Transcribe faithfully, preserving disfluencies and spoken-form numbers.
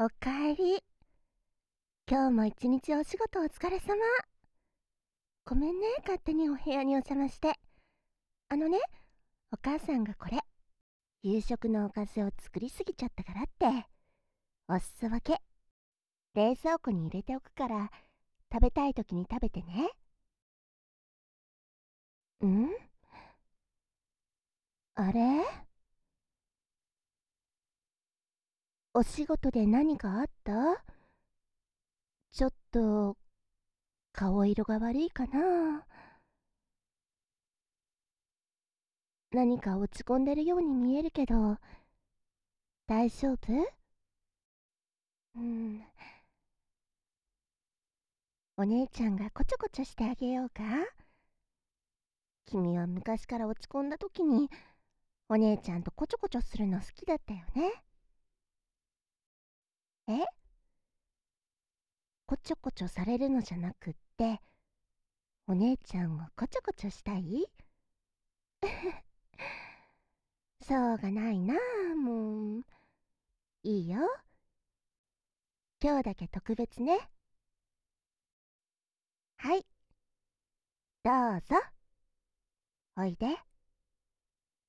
おかえり。今日も一日お仕事お疲れ様。ごめんね、勝手にお部屋にお邪魔して。あのね、お母さんがこれ、夕食のおかずを作りすぎちゃったからって、お裾分け、冷蔵庫に入れておくから、食べたい時に食べてね。んあれ？お仕事で何かあった？ちょっと、顔色が悪いかな。何か落ち込んでるように見えるけど、大丈夫？うん。お姉ちゃんがこちょこちょしてあげようか？君は昔から落ち込んだ時にお姉ちゃんとこちょこちょするの好きだったよね。え？こちょこちょされるのじゃなくって、お姉ちゃんをこちょこちょしたい？しょうがないなあ、もう。いいよ。今日だけ特別ね。はい、どうぞ。おいで。